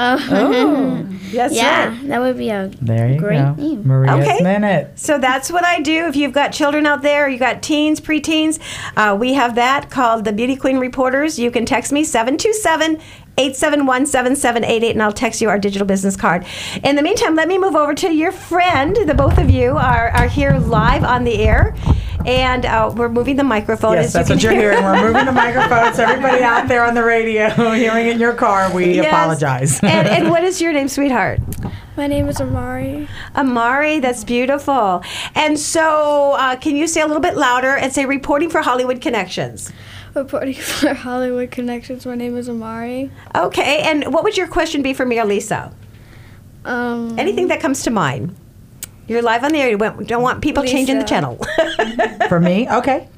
Oh, yes, yeah, right. that would be a There you great go. name. Maria's Okay. Minute. So that's what I do. If you've got children out there, you got teens, preteens, uh, we have that called the Beauty Queen Reporters. You can text me seven two seven, eight seven one, seven seven eight eight, and I'll text you our digital business card. In the meantime, let me move over to your friend. The both of you are, are here live on the air. And uh, we're moving the microphone. Yes, as that's you what can you're hear. hearing. We're moving the microphone. So everybody out there on the radio hearing it in your car, we Yes. apologize. and, and what is your name, sweetheart? My name is Amari. Amari, that's beautiful. And so, uh, can you say a little bit louder and say reporting for Hollywood Connections? Reporting for Hollywood Connections. My name is Amari. Okay, and what would your question be for me or Lisa? Um, Anything that comes to mind. You're live on the air. You don't want people Lisa. changing the channel. For me, okay.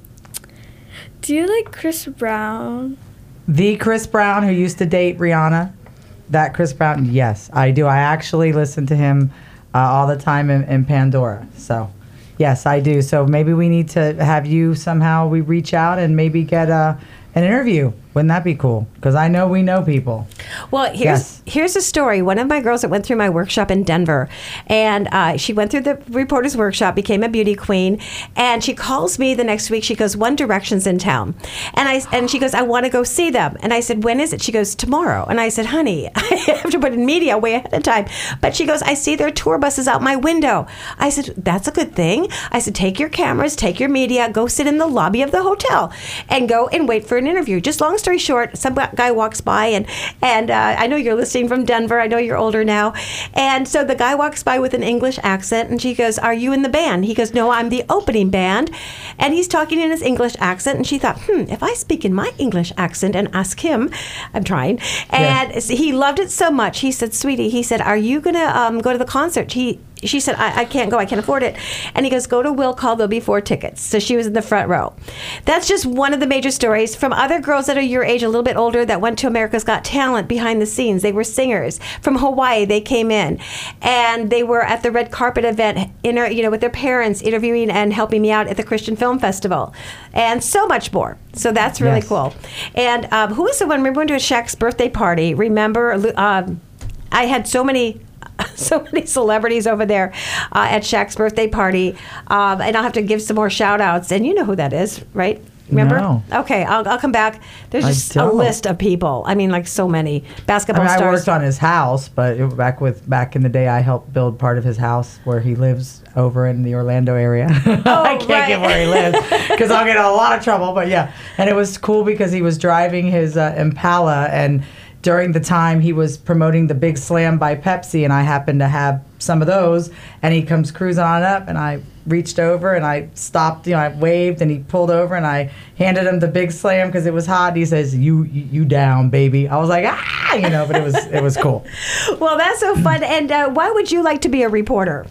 Do you like Chris Brown? The Chris Brown who used to date Rihanna. That Chris Brown, yes, I do. I actually listen to him uh, all the time in, in Pandora. So, yes, I do. So maybe we need to have you somehow, we reach out and maybe get a, an interview. Wouldn't that be cool? Because I know we know people. Well, here's Yes. here's a story. One of my girls that went through my workshop in Denver, and uh, she went through the reporter's workshop, became a beauty queen, and she calls me the next week. She goes, One Direction's in town, and I and she goes, I want to go see them. And I said, when is it? She goes, tomorrow. And I said, honey, I have to put in media way ahead of time. But she goes, I see their tour buses out my window. I said, that's a good thing. I said, take your cameras, take your media, go sit in the lobby of the hotel, and go and wait for an interview. Just long story short, some guy walks by, and and uh, I know you're listening from Denver. I know you're older now, and so the guy walks by with an English accent, and she goes, "Are you in the band?" He goes, "No, I'm the opening band," and he's talking in his English accent, and she thought, "Hmm, if I speak in my English accent and ask him," I'm trying, and Yeah. he loved it so much. He said, "Sweetie," he said, "Are you gonna um, go to the concert?" He She said, I, I can't go. I can't afford it. And he goes, go to Will Call. There'll be four tickets. So she was in the front row. That's just one of the major stories from other girls that are your age, a little bit older, that went to America's Got Talent behind the scenes. They were singers. From Hawaii, they came in. And they were at the red carpet event, inter, you know, with their parents, interviewing and helping me out at the Christian Film Festival. And so much more. So that's really Yes. cool. And um, who was the one? Remember we went to Shaq's birthday party. Remember, um, I had so many... so many celebrities over there uh, at Shaq's birthday party. Um, and I'll have to give some more shout outs. And you know who that is, right? Remember? No. Okay, I'll, I'll come back. There's I just a don't. list of people. I mean, like so many I, basketball mean, I stars. worked on his house, but it, back with back in the day, I helped build part of his house where he lives over in the Orlando area. Oh, I can't right. give where he lives because I'll get in a lot of trouble. But yeah, and it was cool because he was driving his uh, Impala, and during the time he was promoting the Big Slam by Pepsi, and I happened to have some of those, and he comes cruising on up, and I reached over and I stopped, you know, I waved, and he pulled over, and I handed him the Big Slam because it was hot. And he says, "You, you, you down, baby." I was like, ah, you know, but it was, it was cool. Well, that's so fun. And uh, why would you like to be a reporter?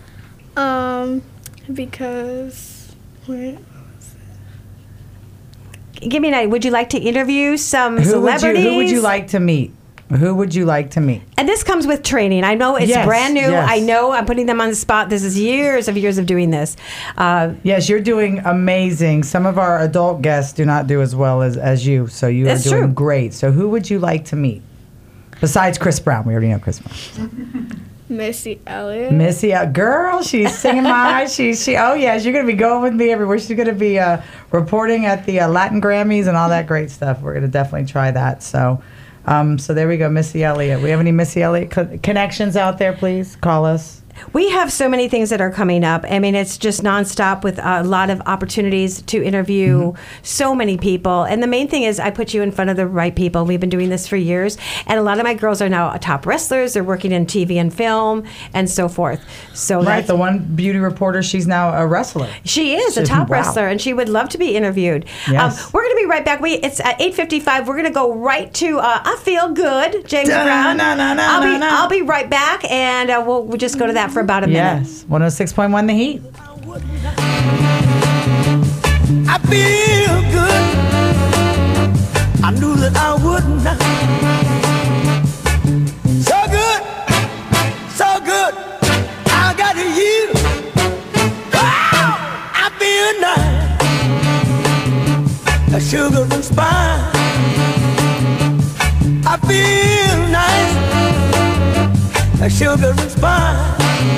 Um, because wait, Give me an idea. Would you like to interview some Who would celebrities? you, who would you like to meet? Who would you like to meet? And this comes with training. I know it's Yes, brand new. yes. I know I'm putting them on the spot. This is years of years of doing this. Uh, Yes, you're doing amazing. Some of our adult guests do not do as well as, as you, so you That's are doing true. great. So who would you like to meet? Besides Chris Brown. We already know Chris Brown. Missy Elliott. Missy, uh, girl, she's singing my. She, she. Oh yes, you're gonna be going with me everywhere. She's gonna be uh, reporting at the uh, Latin Grammys and all that great stuff. We're gonna definitely try that. So, um, so there we go, Missy Elliott. We have any Missy Elliott co- connections out there? Please call us. We have so many things that are coming up. I mean, it's just nonstop with a lot of opportunities to interview mm-hmm. so many people. And the main thing is I put you in front of the right people. We've been doing this for years. And a lot of my girls are now top wrestlers. They're working in T V and film and so forth. So right, that's, the one beauty reporter, she's now a wrestler. She is she's, a top wow. wrestler, and she would love to be interviewed. Yes. Um, we're going to be right back. We It's at eight fifty-five. We're going to go right to uh, I Feel Good, James da, Brown. Na, na, na, I'll, na, be, na. I'll be right back, and uh, we'll, we'll just go to that for about a minute. Yes, one oh six point one The Heat. I feel good. I knew that I would not. So good, so good. I got you. Oh, I feel nice. A sugar and spice. I feel nice. A sugar and spice.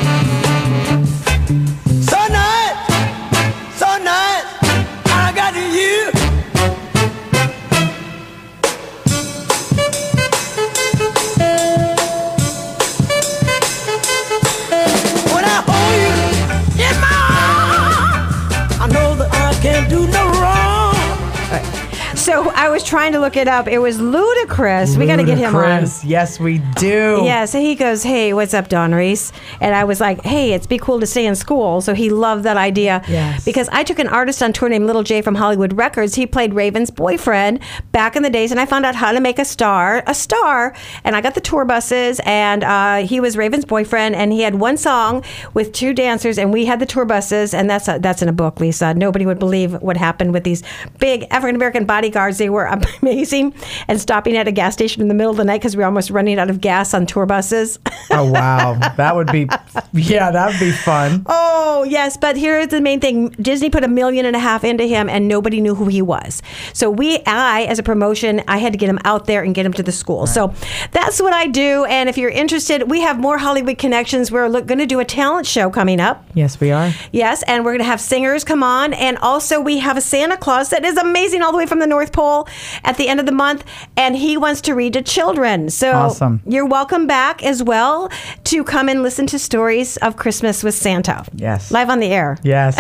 So I was trying to look it up. It was Ludacris. We got to get him on. Yes, we do. Yeah, so he goes, hey, what's up, Dawn Reese? And I was like, hey, it's be cool to stay in school. So he loved that idea. Yes. Because I took an artist on tour named Little J from Hollywood Records. He played Raven's boyfriend back in the days, and I found out how to make a star a star. And I got the tour buses, and uh, he was Raven's boyfriend, and he had one song with two dancers, and we had the tour buses, and that's a, that's in a book, Lisa. Nobody would believe what happened with these big African-American bodyguards. They were amazing, and stopping at a gas station in the middle of the night because we were almost running out of gas on tour buses. Oh, wow. That would be, yeah, that would be fun. Oh, yes. But here's the main thing. Disney put a million and a half into him, and nobody knew who he was. So we, I, as a promotion, I had to get him out there and get him to the school. Right. So that's what I do. And if you're interested, we have more Hollywood Connections. We're going to do a talent show coming up. Yes, we are. Yes, and we're going to have singers come on. And also we have a Santa Claus that is amazing all the way from the North Pole at the end of the month, and he wants to read to children. So awesome. You're welcome back as well to come and listen to stories of Christmas with Santa. Yes. Live on the air. Yes.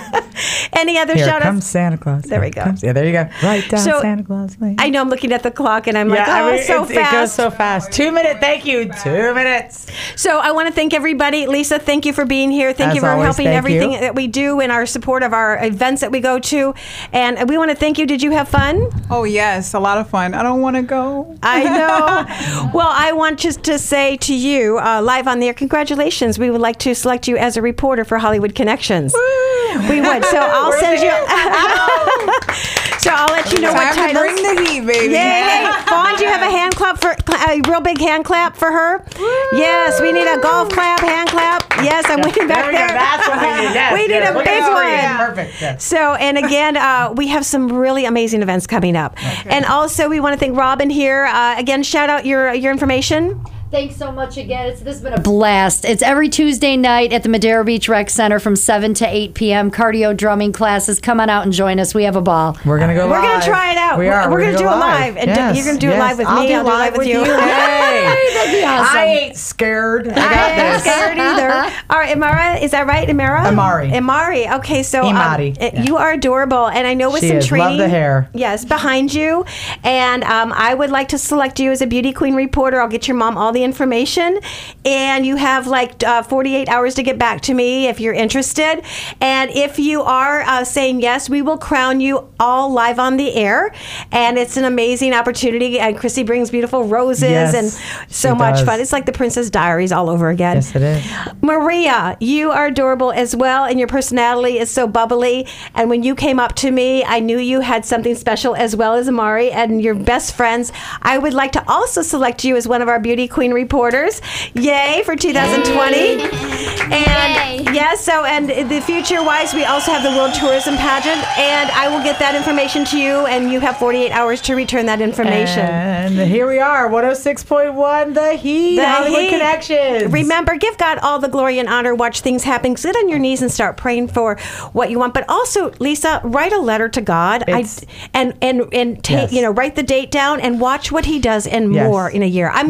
Any other Here shout comes outs? Santa Claus. There we go. Comes, yeah, there you go. Right down so, Santa Claus Lane. I know I'm looking at the clock and I'm yeah, like, oh, I mean, so it's, fast. It goes so fast. Two minutes. Thank you. Two minutes. So I want to thank everybody. Lisa, thank you for being here. Thank As you for always, helping thank everything you. that we do in our support of our events that we go to. And we want to thank you. Did you have fun? Oh, yes. A lot of fun. I don't want to go. I know. Well, I want just to say to you, uh, live on the air, congratulations. We would like to select you as a reporter for Hollywood Connections. Woo! We would. So I'll We're send you. So I'll let you know Time what to titles. bring the heat, baby. Yay! Fawn, do you have a hand clap for a real big hand clap for her? Woo! Yes, we need a golf clap, hand clap. Yes, I'm waiting back there. there. We go. That's what we need. Yes, we need yes. a Look big at one. yeah. Perfect. Yes. So, and again, uh, we have some really amazing events coming up. Okay. And also, we want to thank Robin here. Uh, again, shout out your your information. Thanks so much again. It's, this has been a blast. It's every Tuesday night at the Madera Beach Rec Center from seven to eight p.m. Cardio drumming classes. Come on out and join us. We have a ball. We're going to go We're live. going to try it out. We are. We're, We're going to do go it live. And yes. you're going to do yes. it live with I'll me. do I'll do it live with you. Hey. That'd be awesome. I ain't scared. I got I ain't this. scared either. All right, Amara, is that right, Amara? Amari. Amari. Okay, so um, Imari. yeah. You are adorable, and I know with She some is. training, Love the hair. yes, behind you, and um, I would like to select you as a beauty queen reporter. I'll get your mom all the information, and you have like uh, forty-eight hours to get back to me if you're interested. And if you are uh, saying yes, we will crown you all live on the air, and it's an amazing opportunity. And Chrissy brings beautiful roses Yes, and so she much does. fun. It's like the Princess Diaries all over again. Yes, it is. Maria, you are adorable as well, and your personality is so bubbly. And when you came up to me, I knew you had something special as well as Amari and your best friends. I would like to also select you as one of our Beauty Queen reporters. Yay for two thousand twenty. And yes, so and the future wise, we also have the World Tourism Pageant, and I will get that information to you, and you have forty-eight hours to return that information. And here we are, one oh six point one. everyone. The Heat, The Hollywood Heat. Connections. Remember, give God all the glory and honor. Watch things happen. Sit on your knees and start praying for what you want. But also, Lisa, write a letter to God. I, and and and take Yes. you know write the date down and watch what He does and Yes. more in a year. I'm